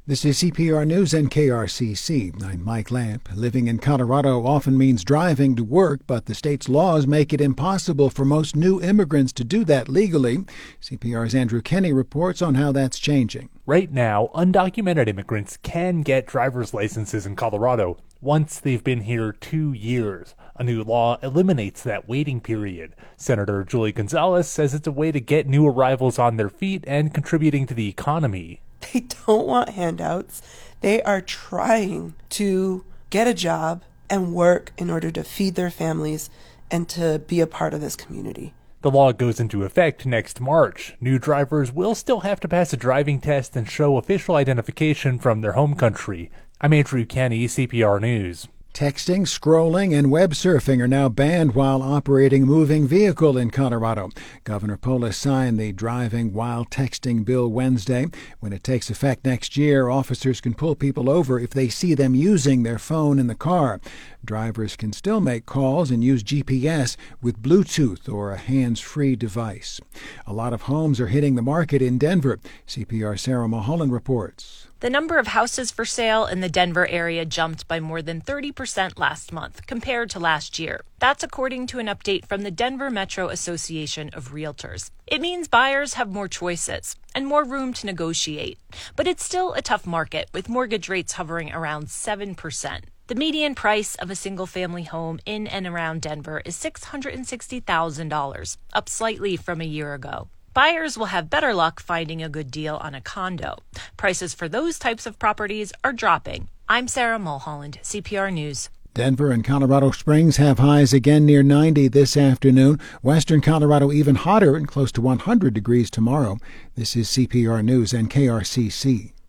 This is CPR News and KRCC. I'm Mike Lamp. Living in Colorado often means driving to work, but the state's laws make it impossible for most new immigrants to do that legally. CPR's Andrew Kenny reports on how that's changing. Right now, undocumented immigrants can get driver's licenses in Colorado once they've been here 2 years. A new law eliminates that waiting period. Senator Julie Gonzalez says it's a way to get new arrivals on their feet and contributing to the economy. They don't want handouts. They are trying to get a job and work in order to feed their families and to be a part of this community. The law goes into effect next March. New drivers will still have to pass a driving test and show official identification from their home country. I'm Andrew Kenny, CPR News. Texting, scrolling, and web surfing are now banned while operating a moving vehicle in Colorado. Governor Polis signed the driving while texting bill Wednesday. When it takes effect next year, officers can pull people over if they see them using their phone in the car. Drivers can still make calls and use GPS with Bluetooth or a hands-free device. A lot of homes are hitting the market in Denver. CPR Sarah Mulholland reports. The number of houses for sale in the Denver area jumped by more than 30% last month compared to last year. That's according to an update from the Denver Metro Association of Realtors. It means buyers have more choices and more room to negotiate. But it's still a tough market, with mortgage rates hovering around 7%. The median price of a single-family home in and around Denver is $660,000, up slightly from a year ago. Buyers will have better luck finding a good deal on a condo. Prices for those types of properties are dropping. I'm Sarah Mulholland, CPR News. Denver and Colorado Springs have highs again near 90 this afternoon. Western Colorado even hotter and close to 100 degrees tomorrow. This is CPR News and KRCC.